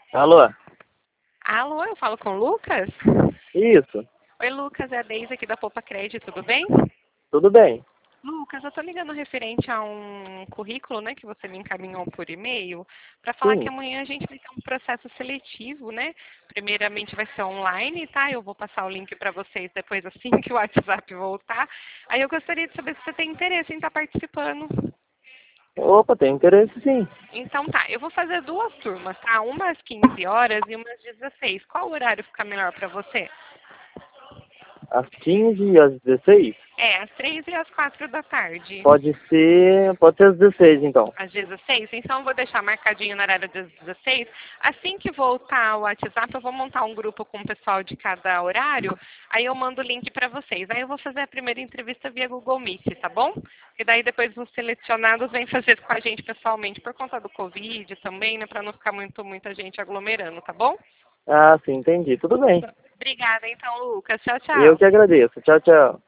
Alô? Alô, eu falo com o Lucas? Isso, Oi, Lucas, é a Deise aqui da Poupa Crédito, tudo bem? tudo bem. Lucas, eu tô ligando referente a um currículo, né, que você me encaminhou por e-mail, para falar que Sim. amanhã a gente vai ter um processo seletivo, né? Primeiramente vai ser online, tá? Eu vou passar o link para vocês depois assim que o WhatsApp voltar. Aí eu gostaria de saber se você tem interesse em estar participando. Opa, tem interesse sim. Então tá, eu vou fazer duas turmas, tá? Uma às 15 horas e uma às 16. Qual horário fica melhor para você? Às 15 e às 16? É, às 3 e às 4 da tarde. Pode ser às 16 então. Às 16? Então eu vou deixar marcadinho na horário das 16. Assim que voltar o WhatsApp, eu vou montar um grupo com o pessoal de cada horário. Aí eu mando o link para vocês. Aí eu vou fazer a primeira entrevista via Google Meet, tá bom? E daí depois os selecionados vêm fazer com a gente pessoalmente por conta do Covid também, né? Para não ficar muita gente aglomerando, tá bom? Ah, sim, entendi. Tudo bem. Obrigada então, Lucas. Tchau, Eu tchau. que agradeço. Tchau, tchau.